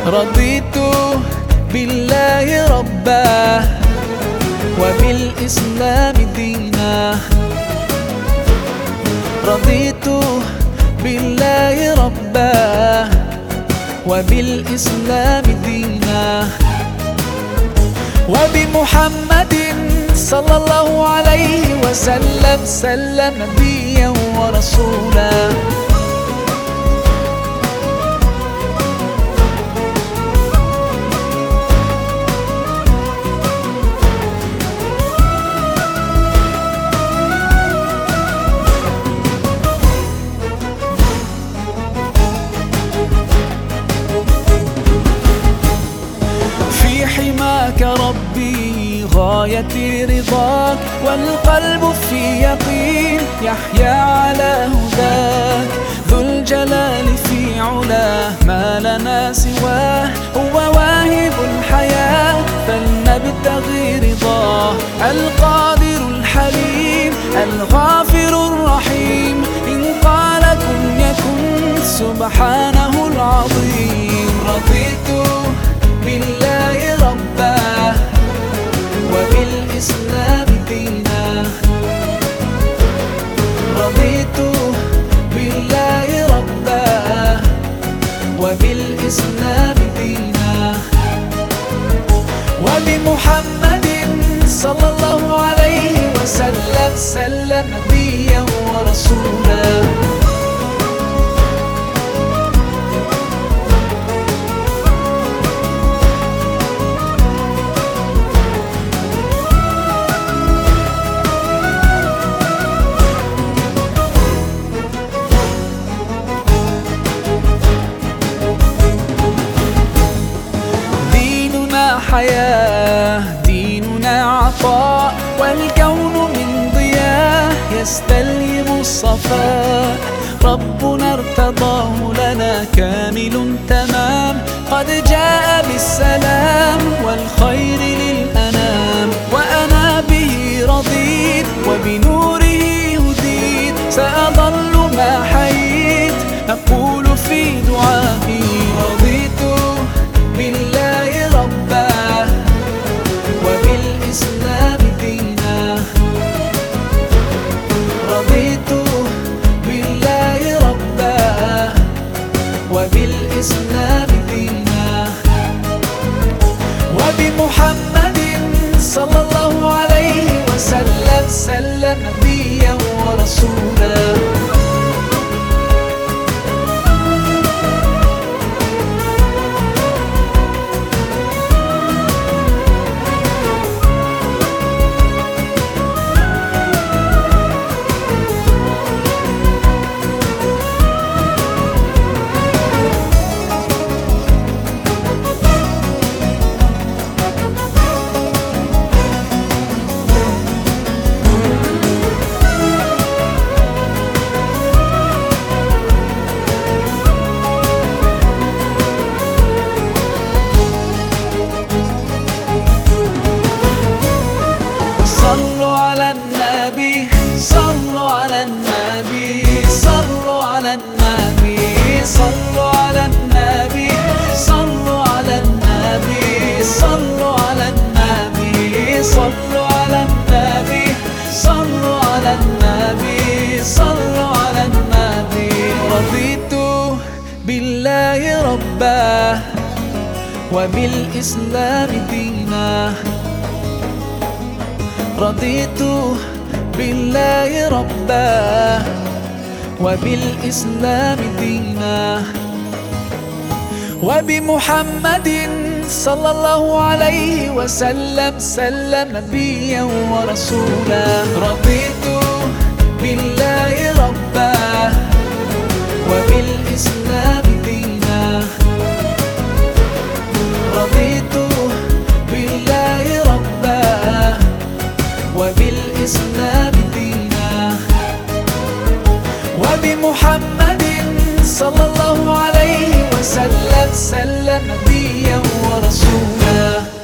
رضيت بالله ربا وبالإسلام دينا. رضيت بالله ربا وبالإسلام دينا، وبمحمد صلى الله عليه وسلم سلم نبيا ورسولا. حماك ربي غاية رضاك، والقلب في يقين يحيا على هداك. ذو الجلال في علاه ما لنا سواه، هو واهب الحياة فلنبتغي رضاه. القادر الحليم الغافر الرحيم، إن قال كن يكن سبحانه العظيم. رضيت بالله ربا وبالإسلام دينا. رضيت بالله ربا وبالإسلام دينا، وبمحمد صلى الله عليه وسلم سلم نبيا ورسولا. حياة ديننا عطاء، والكون من ضياء يستلهم الصفاء. ربنا ارتضاه لنا كامل تمام، قد جاء بالسلام والخير للأنام. وأنا به رضيت وبنوره هديت، سأظل ما حييت أقول في دعائي. رضيت بالله ربا وبالإسلام دينا. رضيت بالله ربا وبالإسلام دينا، وبمحمد صلى الله عليه وسلم سلم نبيا ورسولا. صلوا على النبي صلوا على النبي صلوا على النبي صلوا على النبي صلوا على النبي صلوا على النبي صلوا على النبي صلوا على النبي صلوا على النبي. رضيت بالله ربا وبالإسلام دينا. رضيت بالله ربا وبالإسلام دينا، وبمحمد صلى الله عليه وسلم سلم نبيا ورسولا. رضيت بالله ربا وبالإسلام دينا. رضيت بالله ربا وبالإسلام دينا، وبمحمد صلى الله عليه وسلم سلم نبيا ورسولا.